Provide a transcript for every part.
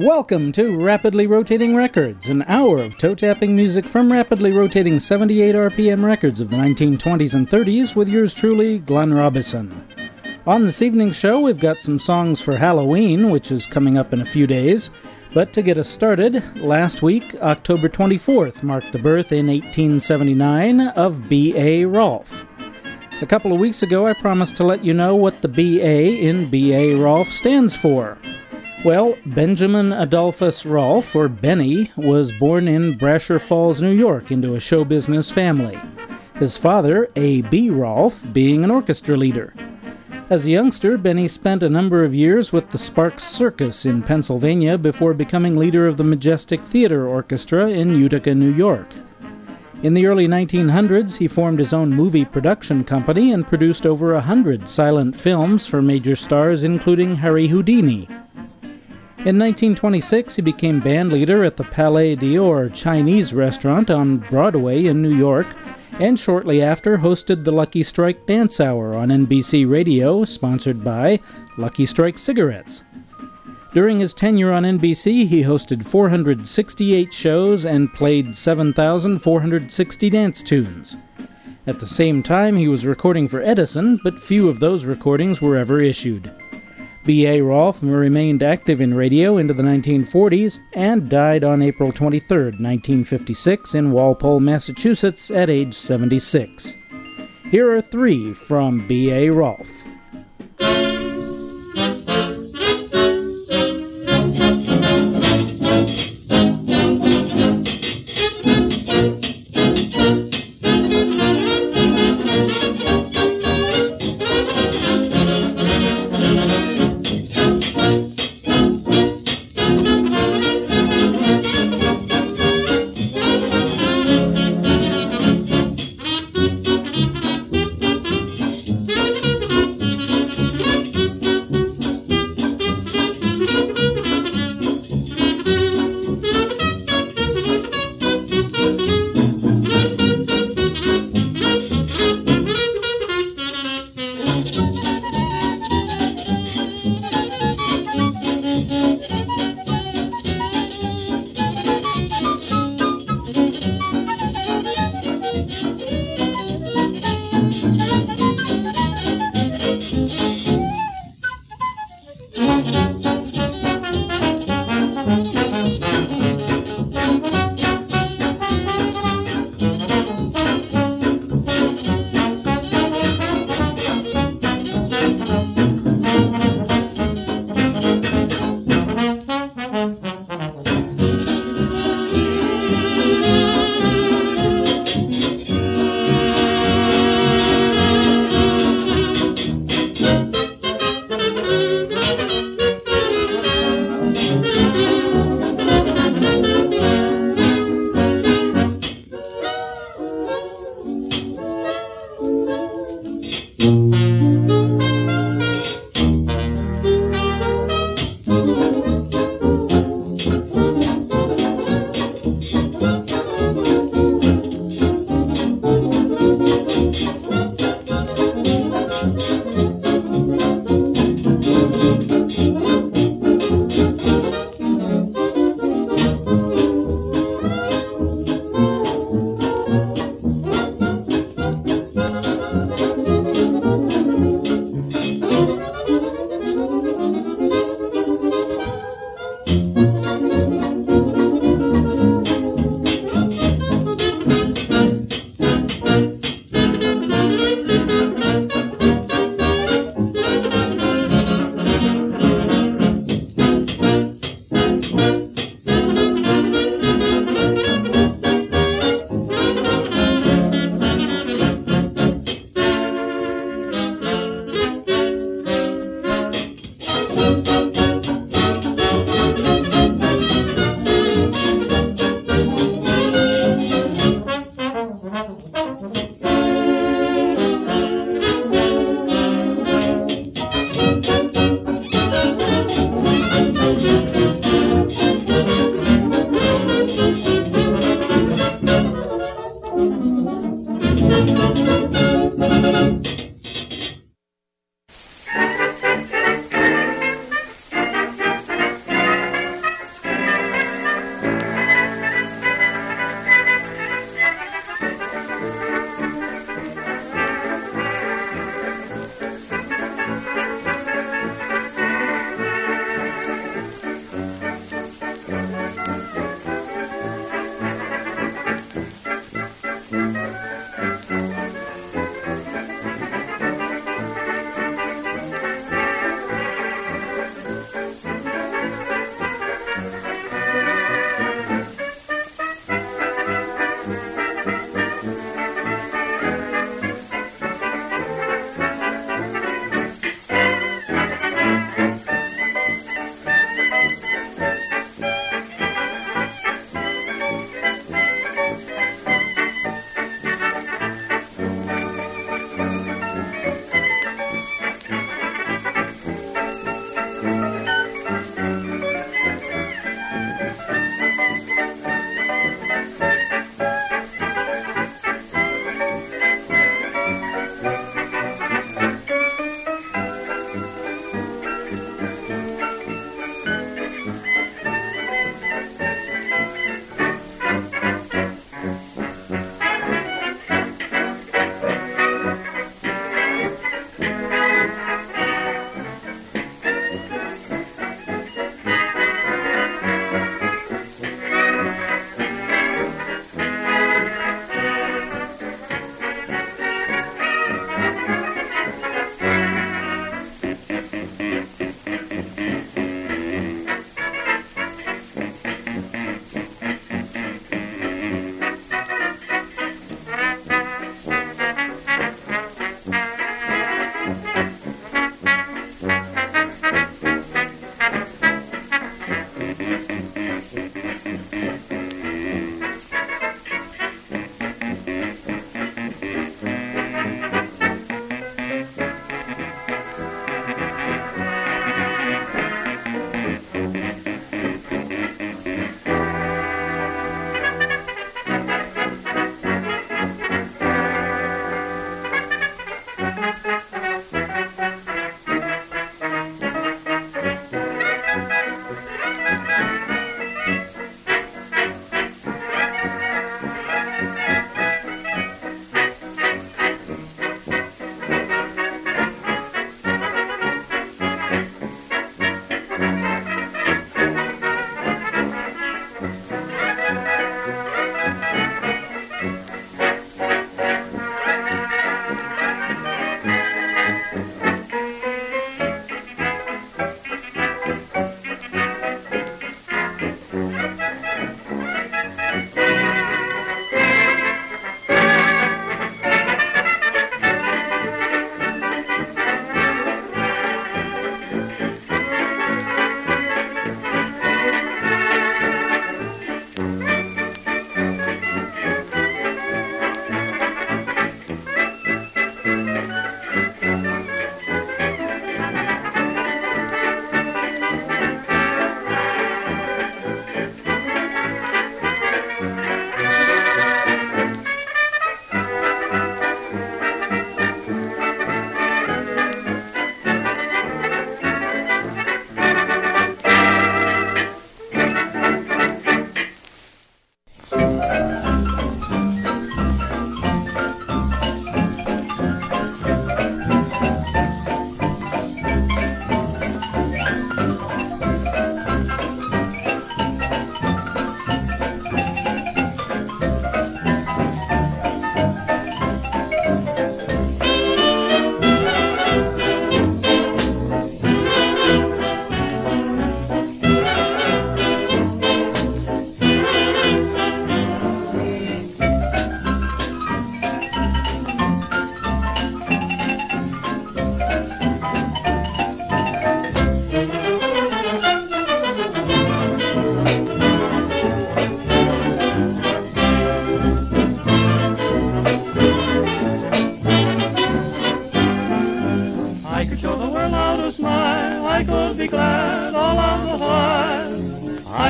Welcome to Rapidly Rotating Records, an hour of toe-tapping music from rapidly rotating 78 RPM records of the 1920s and 30s with yours truly, Glenn Robison. On this evening's show, we've got some songs for Halloween, which is coming up in a few days. But to get us started, last week, October 24th, marked the birth in 1879 of B.A. Rolfe. A couple of weeks ago, I promised to let you know what the B.A. in B.A. Rolfe stands for. Well, Benjamin Adolphus Rolfe, or Benny, was born in Brasher Falls, New York, into a show business family. His father, A.B. Rolfe, being an orchestra leader. As a youngster, Benny spent a number of years with the Sparks Circus in Pennsylvania before becoming leader of the Majestic Theater Orchestra in Utica, New York. In the early 1900s, he formed his own movie production company and produced over 100 silent films for major stars, including Harry Houdini. In 1926, he became band leader at the Palais d'Or Chinese restaurant on Broadway in New York, and shortly after hosted the Lucky Strike Dance Hour on NBC Radio, sponsored by Lucky Strike Cigarettes. During his tenure on NBC, he hosted 468 shows and played 7,460 dance tunes. At the same time, he was recording for Edison, but few of those recordings were ever issued. B.A. Rolfe remained active in radio into the 1940s and died on April 23, 1956 in Walpole, Massachusetts at age 76. Here are three from B.A. Rolfe.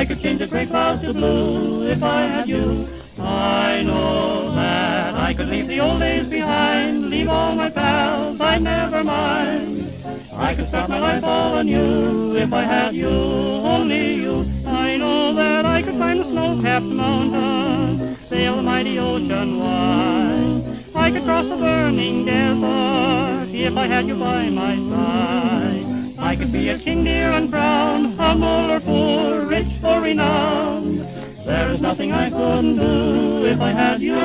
could change the gray clouds to blue if I had you. I know that I could leave the old days behind, leave all my pals, I'd never mind. I could start my life all anew if I had you, only you. I know that I could climb the snow-capped mountains, sail the mighty ocean wide. I could cross the burning desert if I had you by my side. I could be a king, dear and proud, humble or poor, rich or renowned. There is nothing I couldn't do if I had you.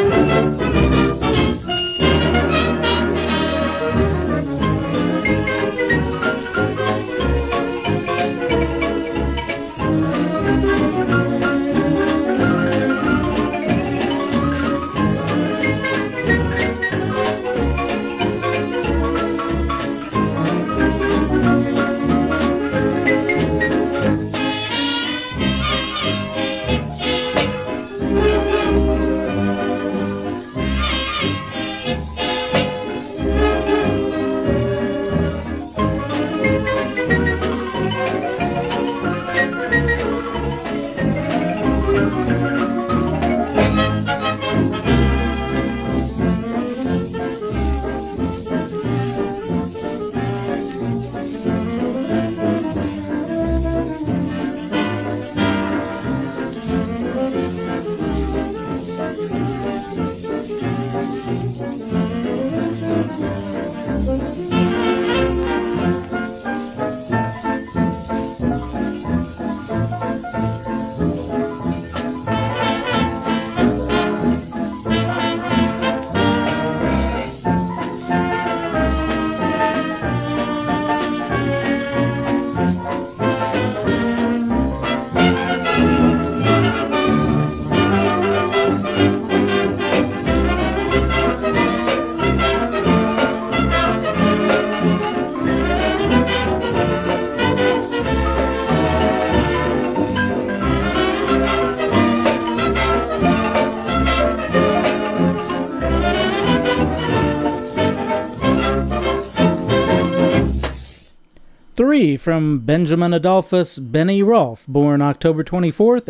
From Benjamin Adolphus Benny Rolfe, born October 24th,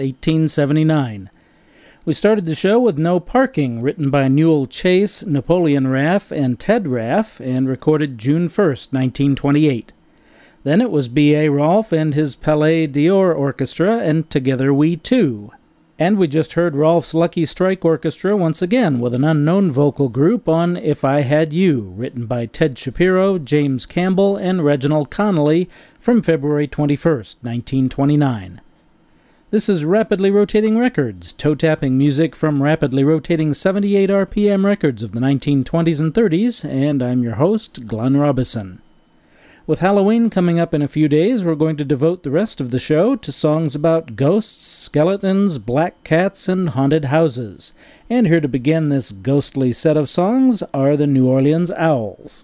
1879. We started the show with No Parking, written by Newell Chase, Napoleon Raff, and Ted Raff, and recorded June 1st, 1928. Then it was B.A. Rolfe and his Palais d'Or Orchestra, and Together We Two. And we just heard Rolfe's Lucky Strike Orchestra once again with an unknown vocal group on If I Had You, written by Ted Shapiro, James Campbell, and Reginald Connolly from February 21st, 1929. This is Rapidly Rotating Records, toe-tapping music from rapidly rotating 78 RPM records of the 1920s and 30s, and I'm your host, Glenn Robison. With Halloween coming up in a few days, we're going to devote the rest of the show to songs about ghosts, skeletons, black cats, and haunted houses. And here to begin this ghostly set of songs are the New Orleans Owls.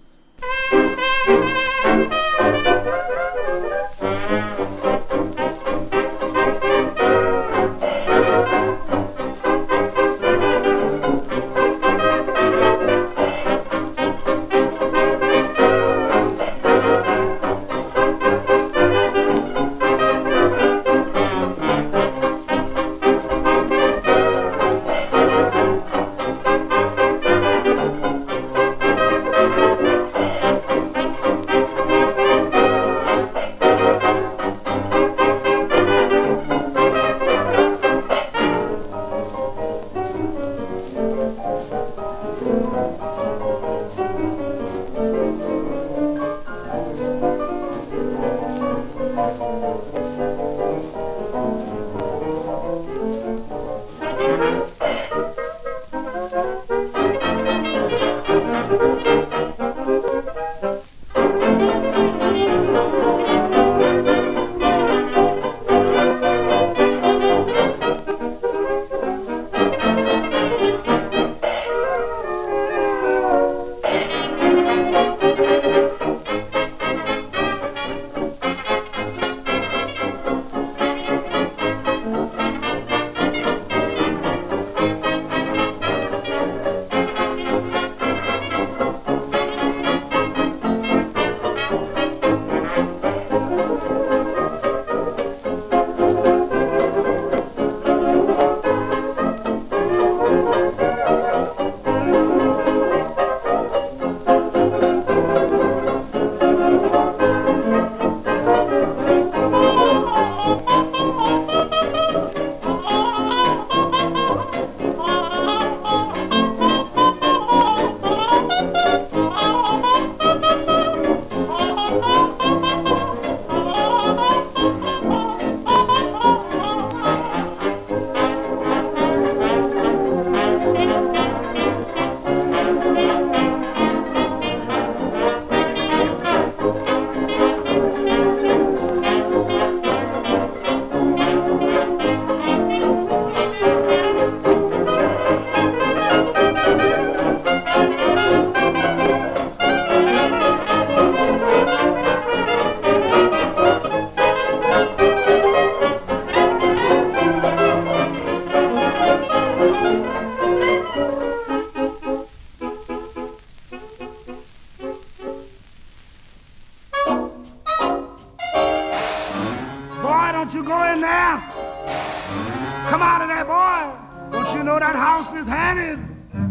boy, don't you know that house is haunted?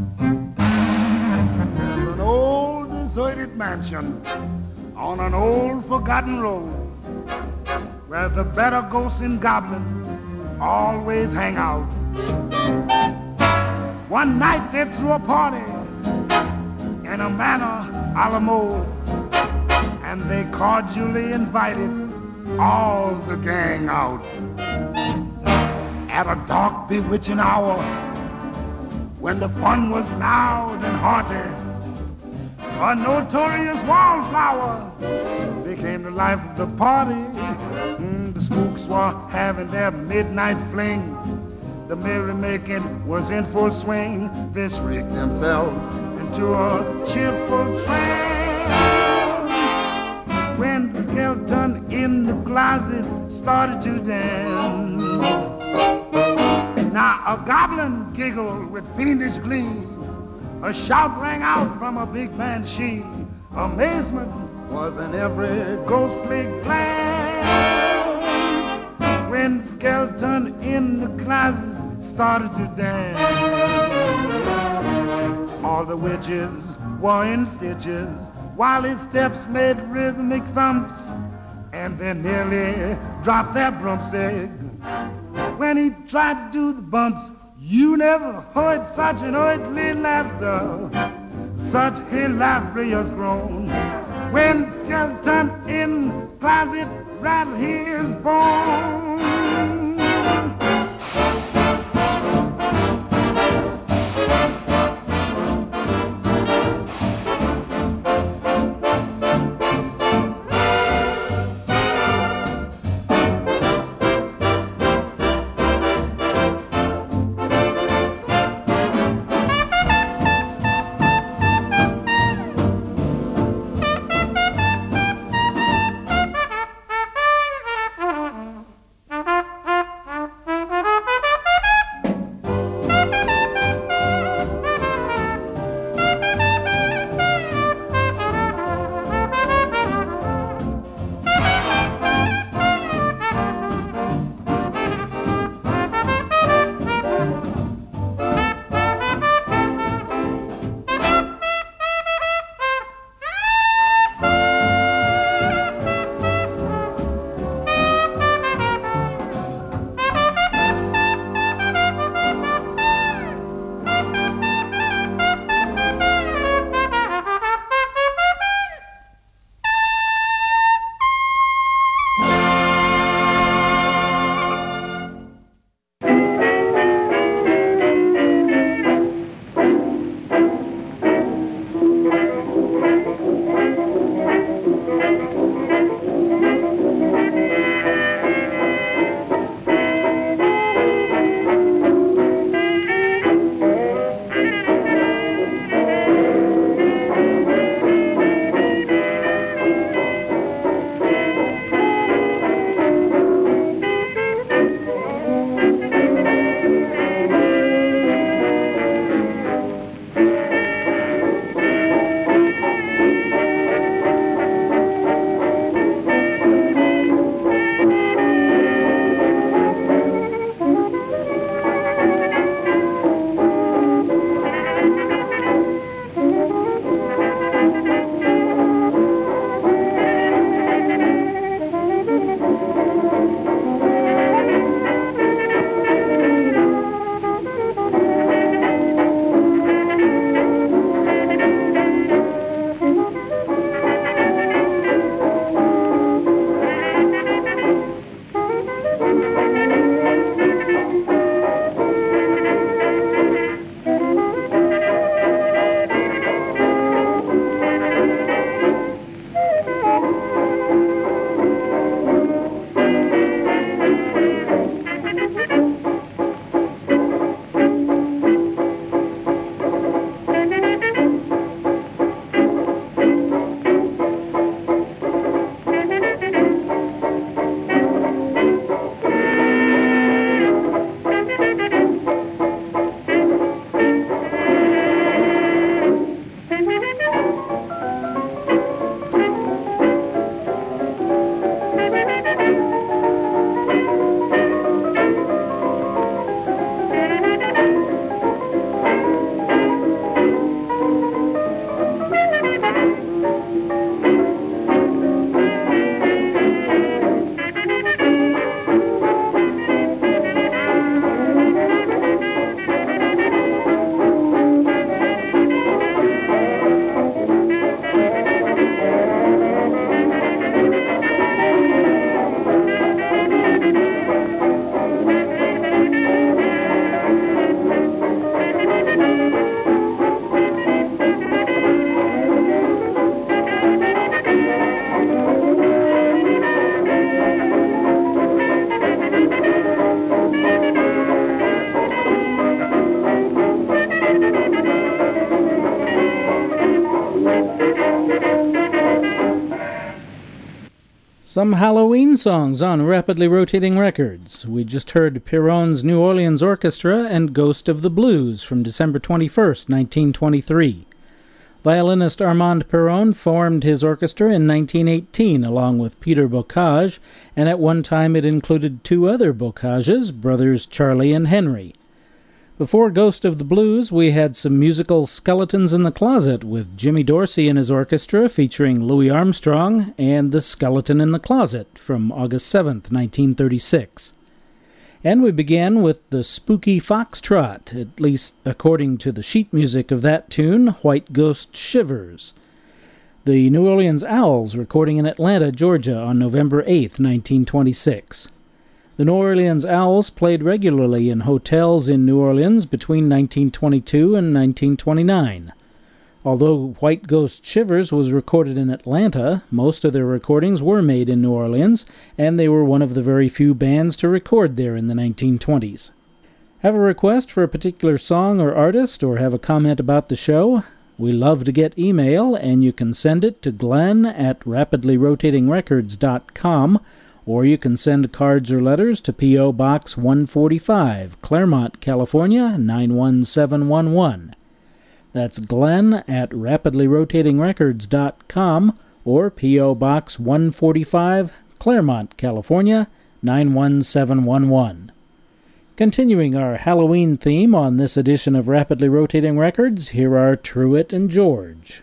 There's an old deserted mansion on an old forgotten road where the better ghosts and goblins always hang out. One night they threw a party in a manor a la mode, and they cordially invited all the gang out. At a dark, bewitching hour, when the fun was loud and hearty, a notorious wallflower became the life of the party. The spooks were having their midnight fling. The merrymaking was in full swing. They shrieked themselves into a cheerful trance when the skeleton in the closet started to dance. Now a goblin giggled with fiendish glee. A shout rang out from a big banshee. Amazement was in every ghostly glance when the skeleton in the closet started to dance. All the witches were in stitches while his steps made rhythmic thumps, and they nearly dropped their broomstick when he tried to do the bumps. You never heard such an earthly laughter, such hilarious groan, when the skeleton in the closet rattled his bones. Some Halloween songs on Rapidly Rotating Records. We just heard Perron's New Orleans Orchestra and Ghost of the Blues from December 21st, 1923. Violinist Armand Perron formed his orchestra in 1918 along with Peter Bocage, and at one time it included two other Bocages, brothers Charlie and Henry. Before Ghost of the Blues, we had some musical Skeletons in the Closet with Jimmy Dorsey and his orchestra featuring Louis Armstrong and The Skeleton in the Closet from August 7th, 1936. And we began with the Spooky Foxtrot, at least according to the sheet music of that tune, White Ghost Shivers. The New Orleans Owls recording in Atlanta, Georgia on November 8th, 1926. The New Orleans Owls played regularly in hotels in New Orleans between 1922 and 1929. Although White Ghost Shivers was recorded in Atlanta, most of their recordings were made in New Orleans, and they were one of the very few bands to record there in the 1920s. Have a request for a particular song or artist, or have a comment about the show? We love to get email, and you can send it to glenn@rapidlyrotatingrecords.com, or you can send cards or letters to P.O. Box 145, Claremont, California, 91711. That's glenn@rapidlyrotatingrecords.com, or P.O. Box 145, Claremont, California, 91711. Continuing our Halloween theme on this edition of Rapidly Rotating Records, here are Truett and George.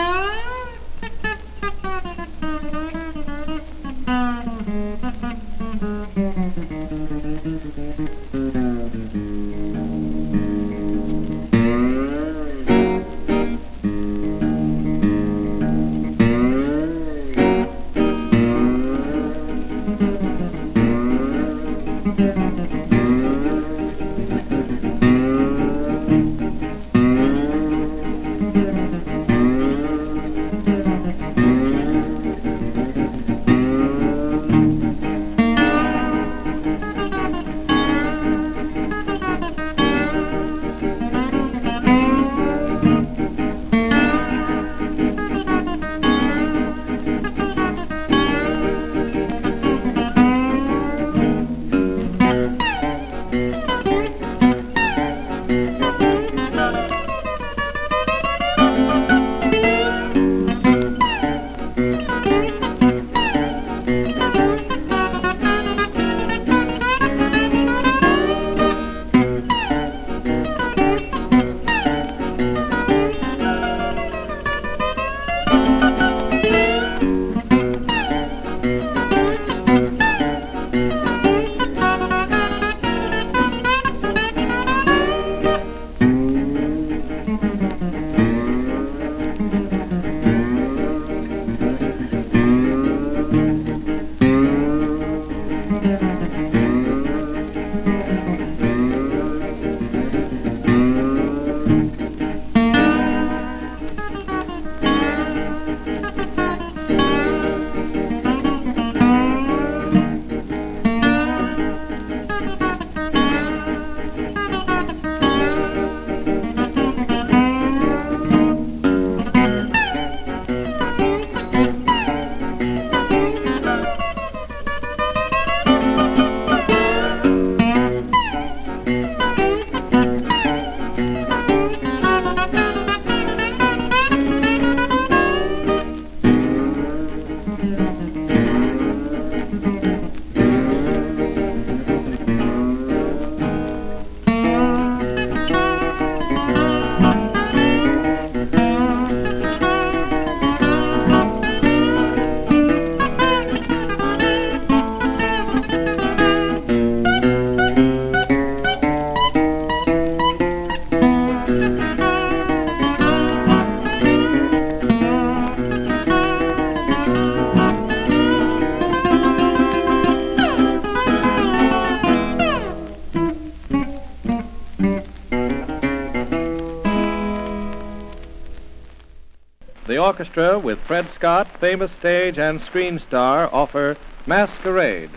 The orchestra, with Fred Scott, famous stage and screen star, offer Masquerade.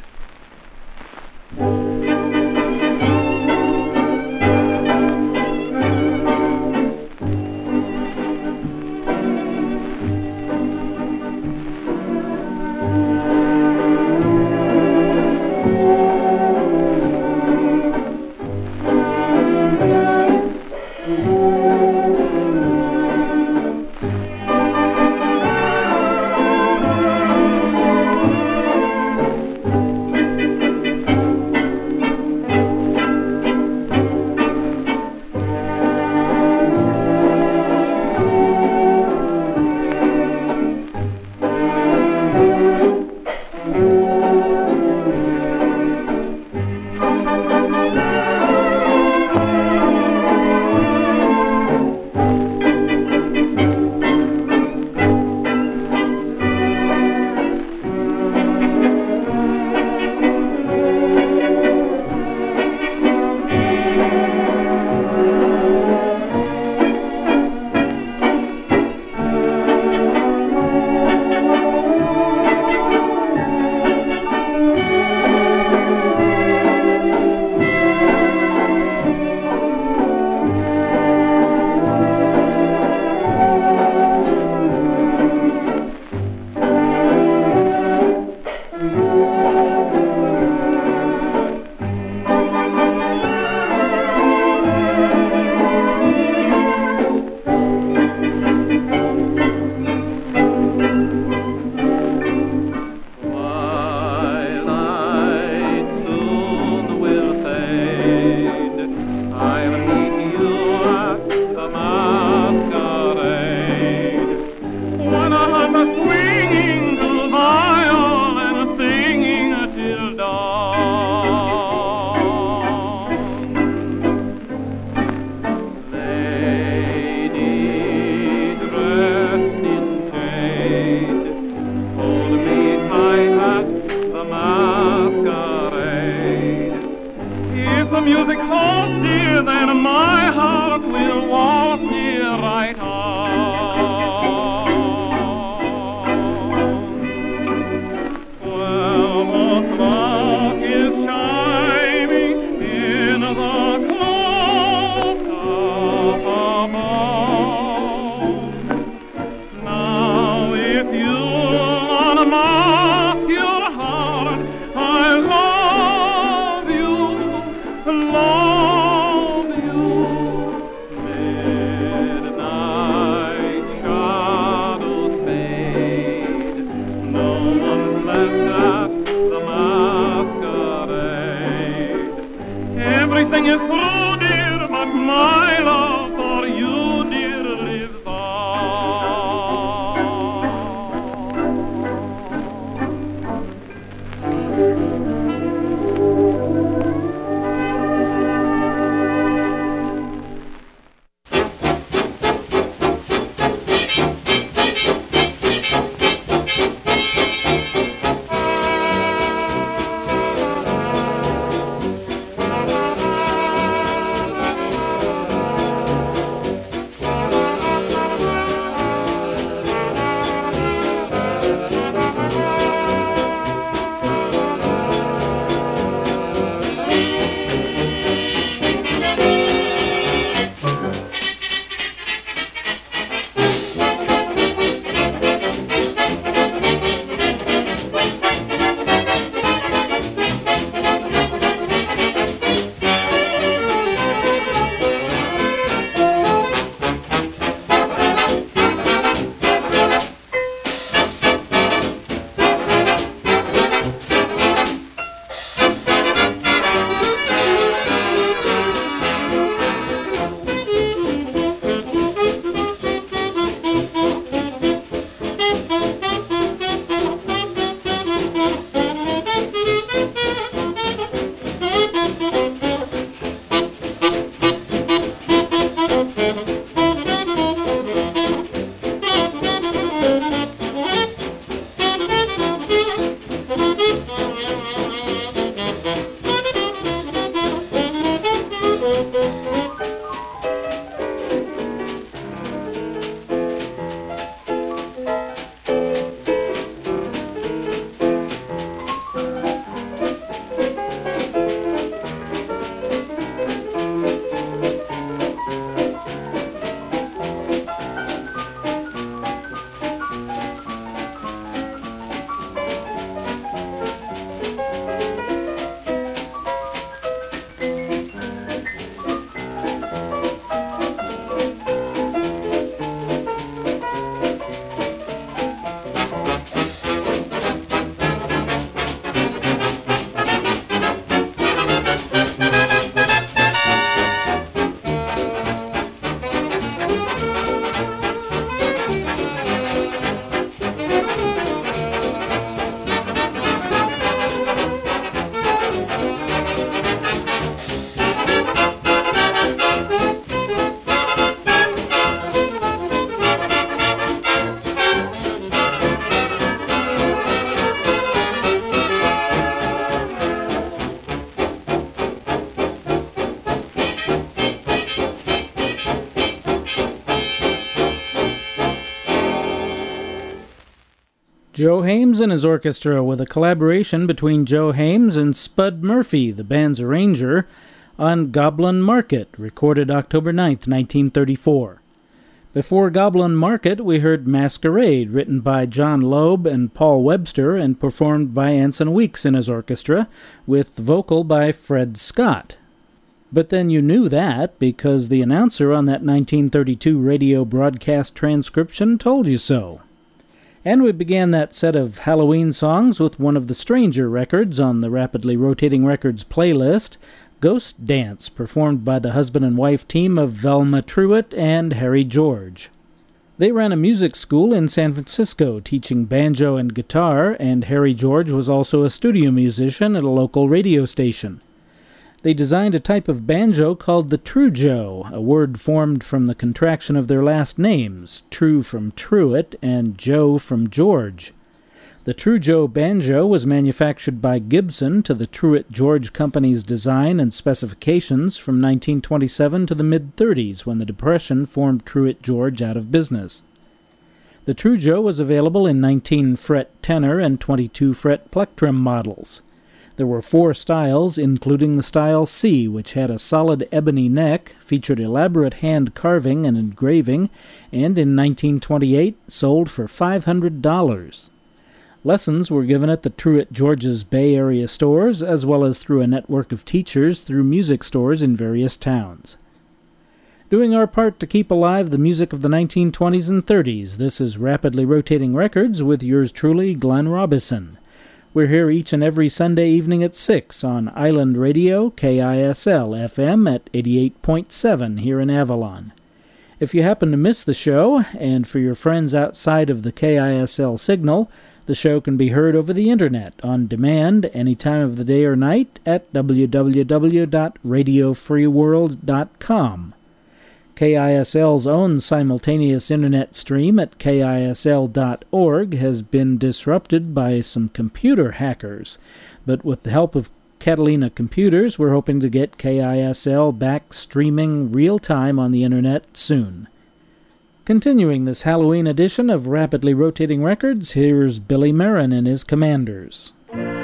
and my heart will waltz here right on. Well, the clock is chiming in the clock above. Now, if you'll unmask your heart, I love you, love you. Midnight shadows fade, no one's left at the masquerade. Everything is through, dear, but my love for you, dear, lives on. Joe Hames and his orchestra, with a collaboration between Joe Hames and Spud Murphy, the band's arranger, on Goblin Market, recorded October 9th, 1934. Before Goblin Market, we heard Masquerade, written by John Loeb and Paul Webster and performed by Anson Weeks and his orchestra, with vocal by Fred Scott. But then you knew that because the announcer on that 1932 radio broadcast transcription told you so. And we began that set of Halloween songs with one of the stranger records on the Rapidly Rotating Records playlist, Ghost Dance, performed by the husband and wife team of Velma Truitt and Harry George. They ran a music school in San Francisco, teaching banjo and guitar, and Harry George was also a studio musician at a local radio station. They designed a type of banjo called the Trujo, a word formed from the contraction of their last names, True from Truitt and Joe from George. The True Joe banjo was manufactured by Gibson to the Truett George Company's design and specifications from 1927 to the mid-30s, when the Depression formed Truett George out of business. The True Joe was available in 19-fret tenor and 22-fret plectrum models. There were 4 styles, including the style C, which had a solid ebony neck, featured elaborate hand carving and engraving, and in 1928 sold for $500. Lessons were given at the Truett George's Bay Area stores, as well as through a network of teachers through music stores in various towns. Doing our part to keep alive the music of the 1920s and 30s, this is Rapidly Rotating Records with yours truly, Glenn Robison. We're here each and every Sunday evening at 6 on Island Radio, KISL FM at 88.7 here in Avalon. If you happen to miss the show, and for your friends outside of the KISL signal, the show can be heard over the Internet, on demand, any time of the day or night, at www.radiofreeworld.com. KISL's own simultaneous Internet stream at KISL.org has been disrupted by some computer hackers, but with the help of Catalina Computers, we're hoping to get KISL back streaming real-time on the Internet soon. Continuing this Halloween edition of Rapidly Rotating Records, here's Billy Marin and his Commanders.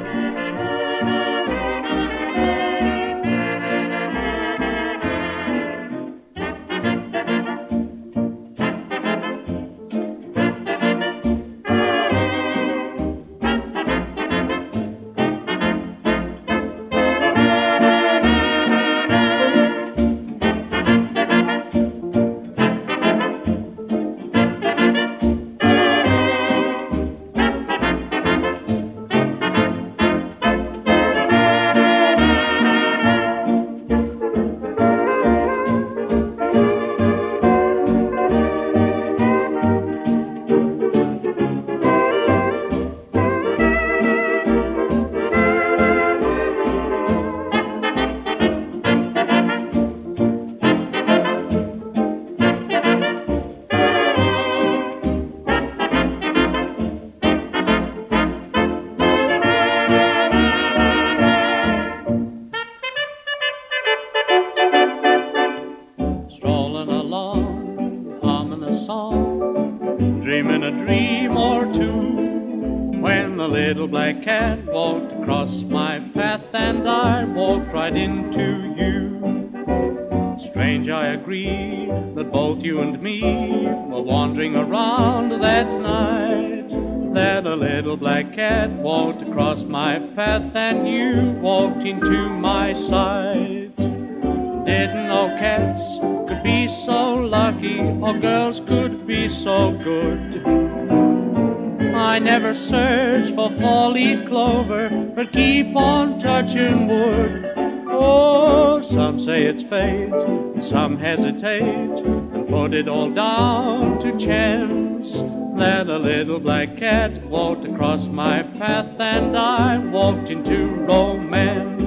Some hesitate and put it all down to chance. That a little black cat walked across my path and I walked into romance.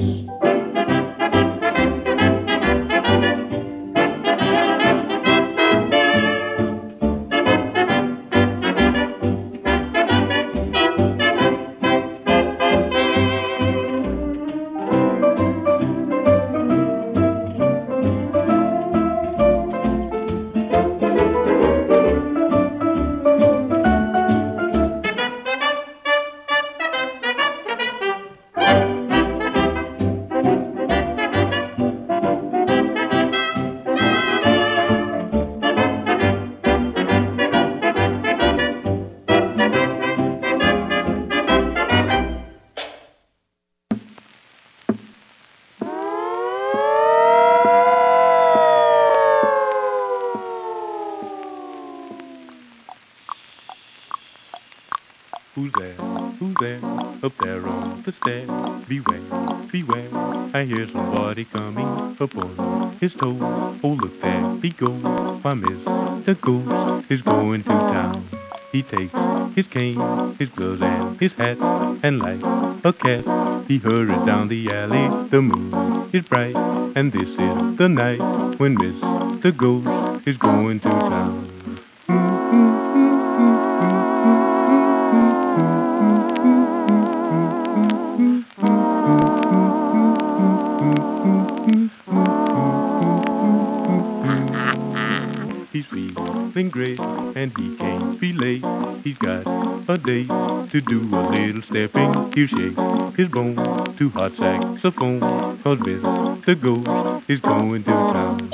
Who's there? Who's there? Up there on the stair. Beware, beware. I hear somebody coming up on his toes. Oh, look there he goes. Why, Mr. Ghost is going to town. He takes his cane, his gloves, and his hat, and like a cat, he hurries down the alley. The moon is bright, and this is the night when Mr. Ghost is going to town. feeling great, and he can't be late. He's got a date to do a little stepping. He'll shake his bone to hot saxophone, 'cause Mr. Ghost is going to town.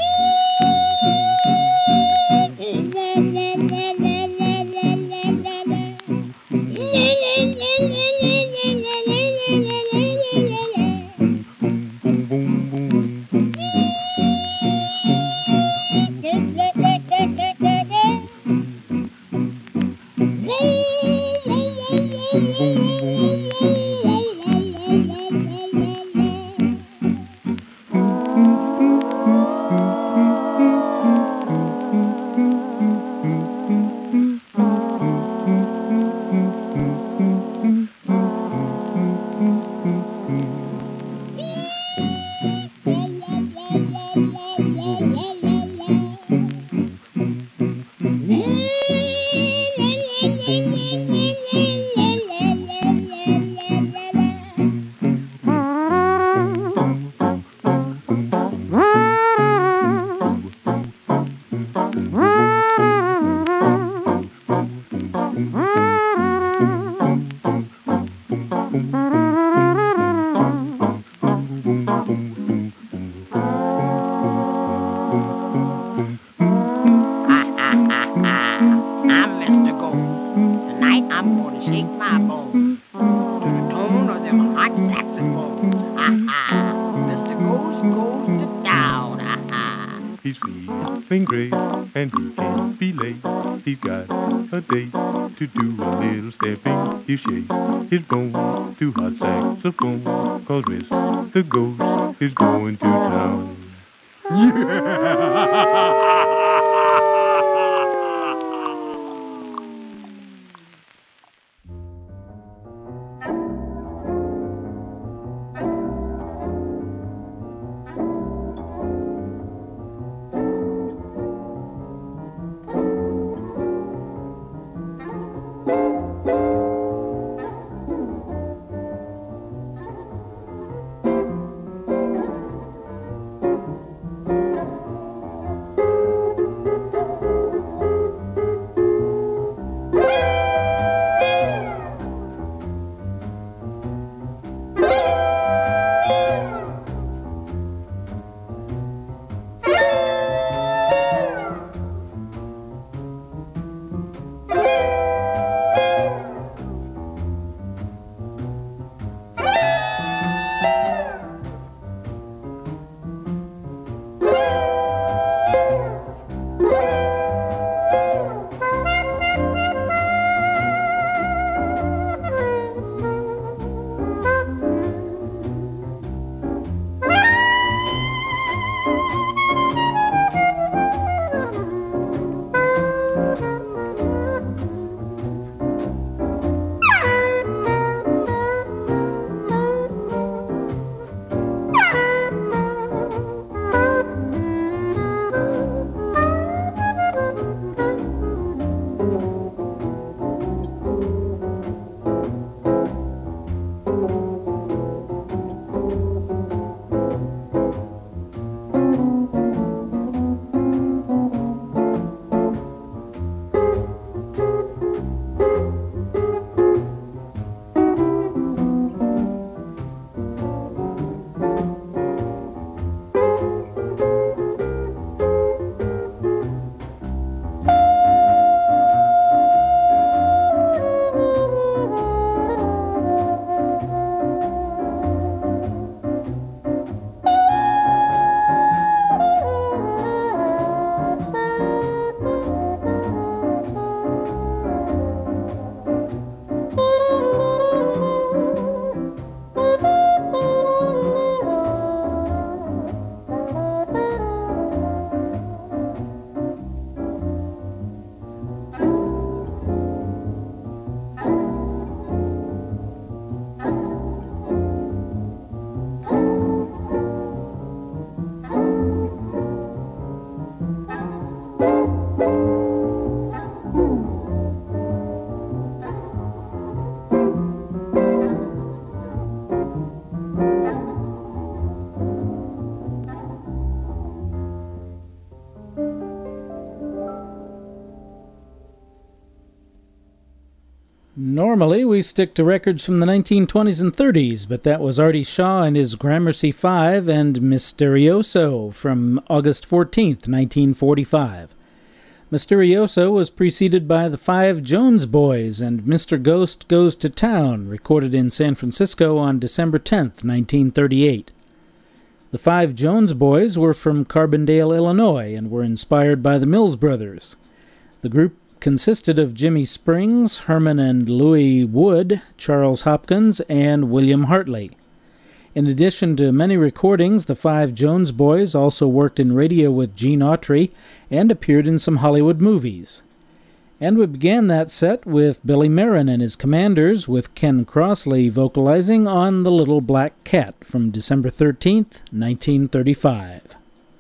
Normally, we stick to records from the 1920s and 30s, but that was Artie Shaw and his Gramercy 5 and Misterioso from August 14th, 1945. Misterioso was preceded by the Five Jones Boys and Mr. Ghost Goes to Town, recorded in San Francisco on December 10th, 1938. The Five Jones Boys were from Carbondale, Illinois, and were inspired by the Mills Brothers. The group consisted of Jimmy Springs, Herman and Louis Wood, Charles Hopkins, and William Hartley. In addition to many recordings, the Five Jones Boys also worked in radio with Gene Autry and appeared in some Hollywood movies. And we began that set with Billy Marin and his Commanders, with Ken Crossley vocalizing on The Little Black Cat from December 13th, 1935.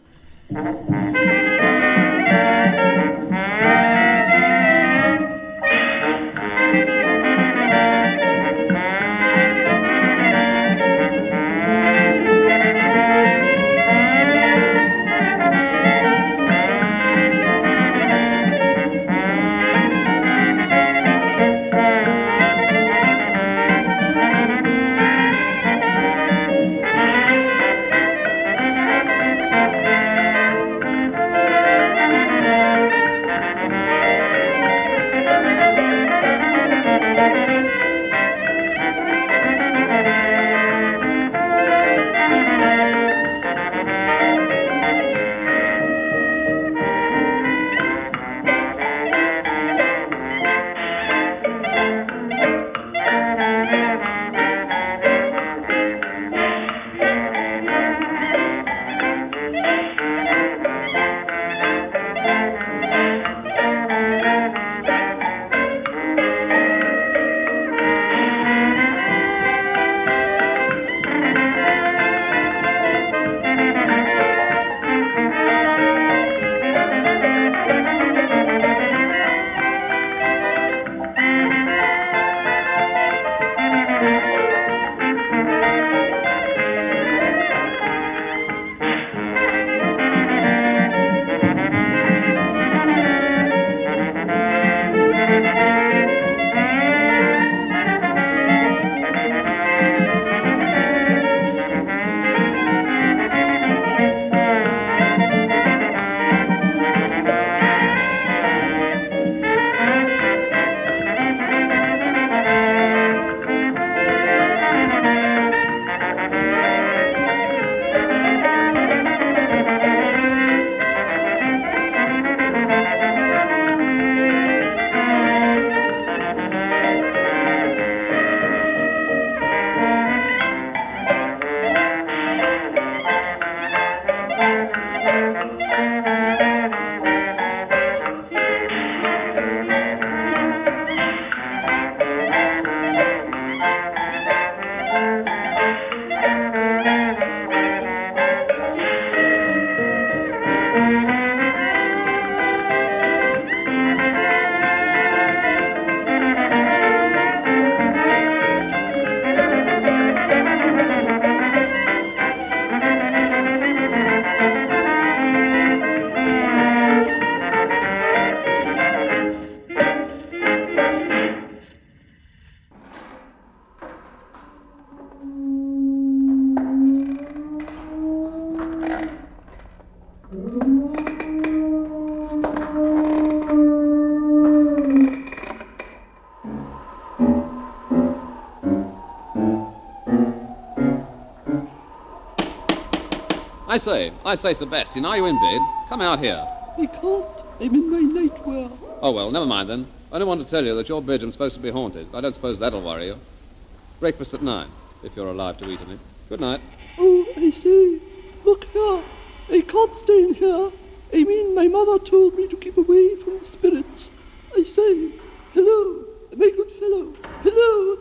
I say, Sebastian, are you in bed? Come out here. I can't. I'm in my nightwear. Oh, well, never mind then. I only want to tell you that your bedroom's supposed to be haunted. I don't suppose that'll worry you. Breakfast at 9, if you're alive to eat any. Good night. Oh, I say, look here. I can't stay in here. I mean, my mother told me to keep away from the spirits. I say, hello, my good fellow. Hello.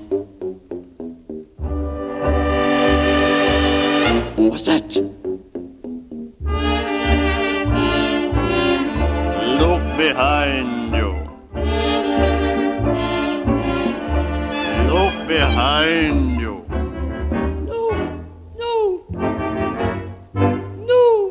What's that? behind you. Look behind you. No, no, no,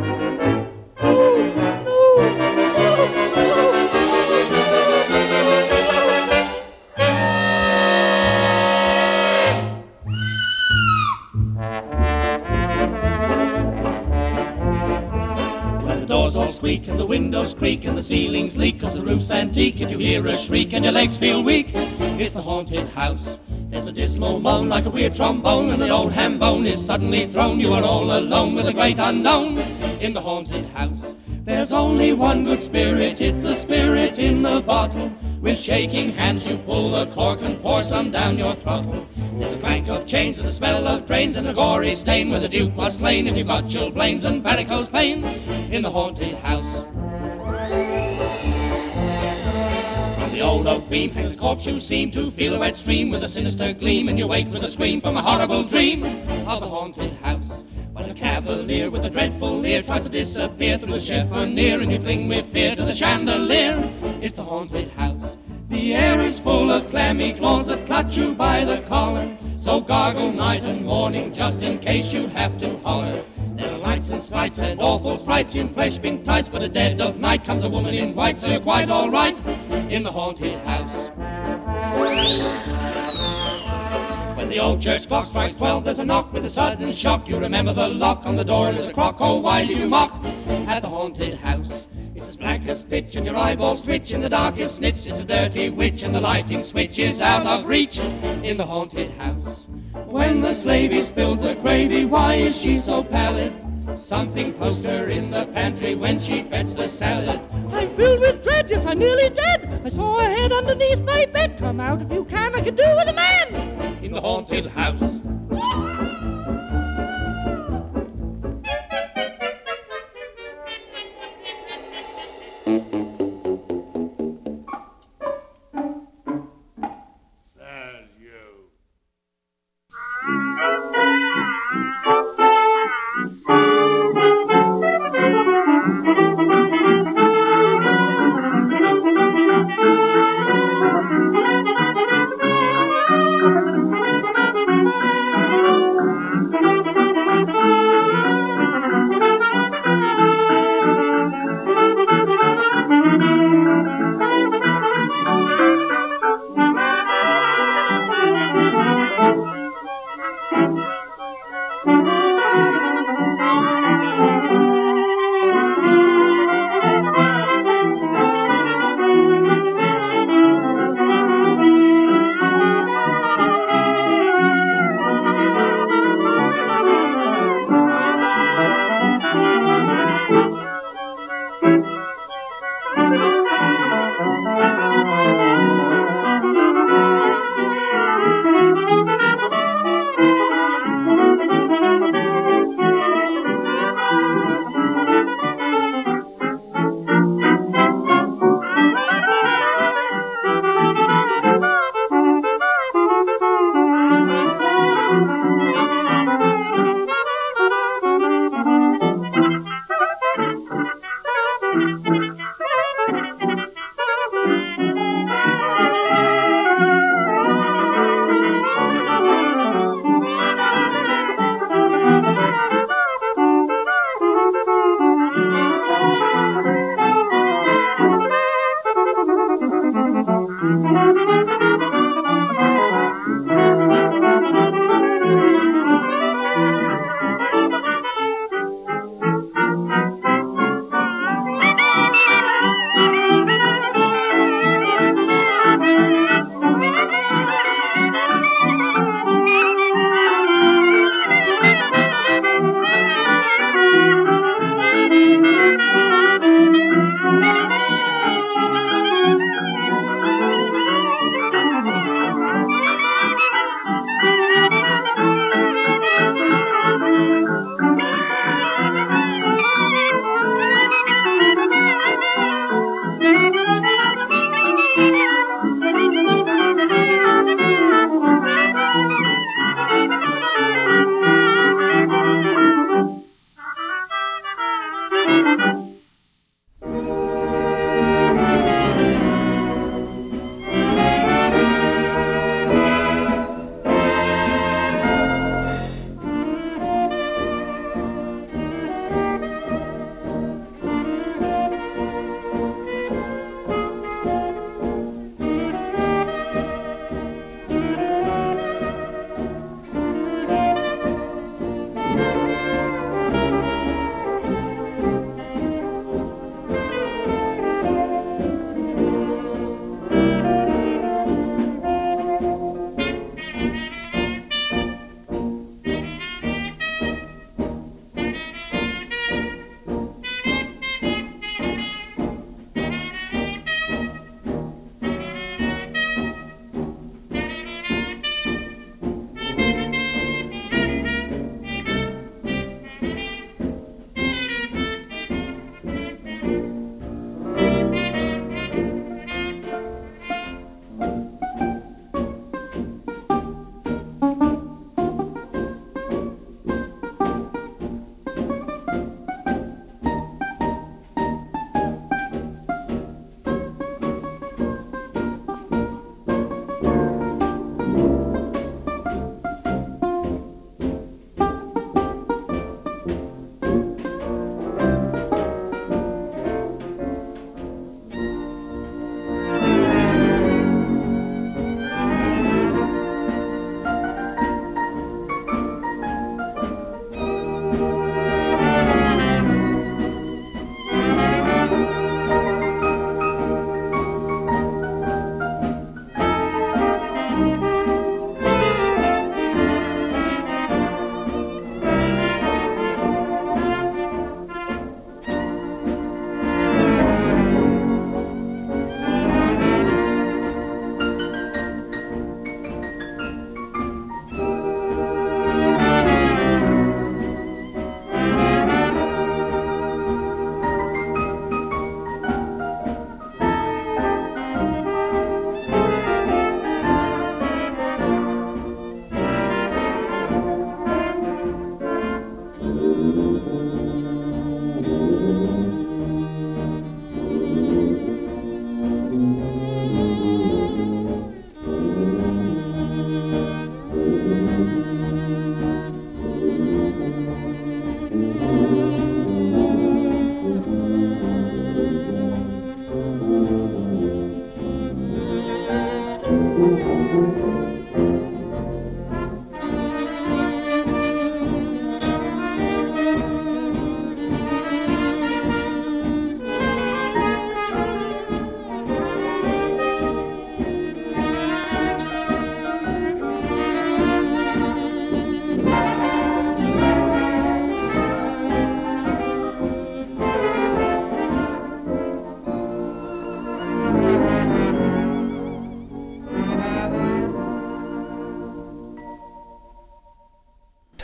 When the doors all squeak and the windows creak and the ceilings leak 'cause the roof's antique, and you hear a shriek and your legs feel weak, it's the haunted house. There's a dismal moan like a weird trombone, and the old ham bone is suddenly thrown. You are all alone with the great unknown in the haunted house. There's only one good spirit, it's the spirit in the bottle. With shaking hands you pull the cork and pour some down your throttle. There's a clank of chains and the smell of drains and a gory stain where the Duke was slain. If you've got chilblains and varicose veins in the haunted house. From the old oak beam hangs a corpse you seem to feel a wet stream with a sinister gleam, and you wake with a scream from a horrible dream of the haunted house. When a cavalier with a dreadful leer tries to disappear through the chiffonier, and you cling with fear to the chandelier, it's the haunted house. The air is full of clammy claws that clutch you by the collar, so gargle night and morning just in case you have to holler. There are lights and sprites and awful frights in flesh-pink tights, but at dead of night comes a woman in white, so you're quite all right in the haunted house. When the old church clock strikes 12, there's a knock with a sudden shock. You remember the lock on the door, there's a crock. Oh, why do you mock at the haunted house? It's as black as pitch and your eyeballs twitch in the darkest snitch. It's a dirty witch and the lighting switch is out of reach in the haunted house. When the slavey spills the gravy, why is she so pallid? Something pushed her in the pantry when she fetched the salad. I'm filled with dread, yes, I'm nearly dead. I saw a head underneath my bed. Come out if you can, I could do with a man in the haunted house.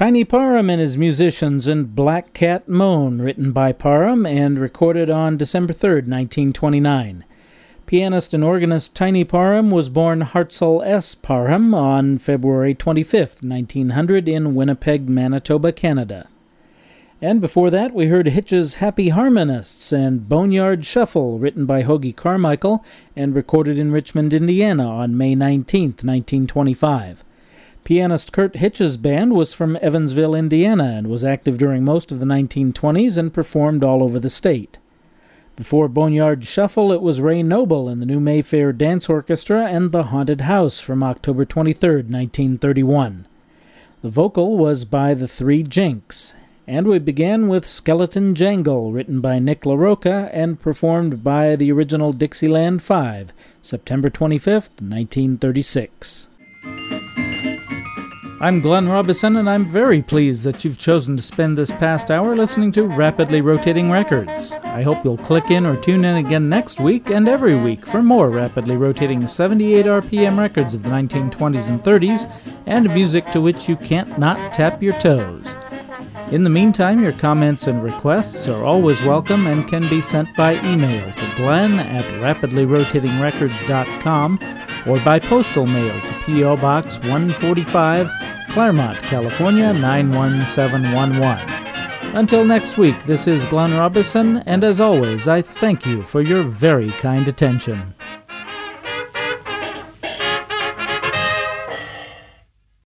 Tiny Parham and His Musicians and Black Cat Moan, written by Parham and recorded on December 3rd, 1929. Pianist and organist Tiny Parham was born Hartzell S. Parham on February 25th, 1900 in Winnipeg, Manitoba, Canada. And before that, we heard Hitch's Happy Harmonists and Boneyard Shuffle, written by Hoagy Carmichael and recorded in Richmond, Indiana on May 19th, 1925. Pianist Kurt Hitch's band was from Evansville, Indiana, and was active during most of the 1920s and performed all over the state. Before Boneyard Shuffle, it was Ray Noble and the New Mayfair Dance Orchestra and The Haunted House from October 23, 1931. The vocal was by the Three Jinks, and we began with Skeleton Jangle, written by Nick LaRocca and performed by the original Dixieland Five, September 25, 1936. I'm Glenn Robison, and I'm very pleased that you've chosen to spend this past hour listening to Rapidly Rotating Records. I hope you'll click in or tune in again next week and every week for more rapidly rotating 78 RPM records of the 1920s and 30s and music to which you can't not tap your toes. In the meantime, your comments and requests are always welcome and can be sent by email to glenn@rapidlyrotatingrecords.com or by postal mail to P.O. Box 145, Claremont, California 91711. Until next week, this is Glenn Robison, and as always, I thank you for your very kind attention.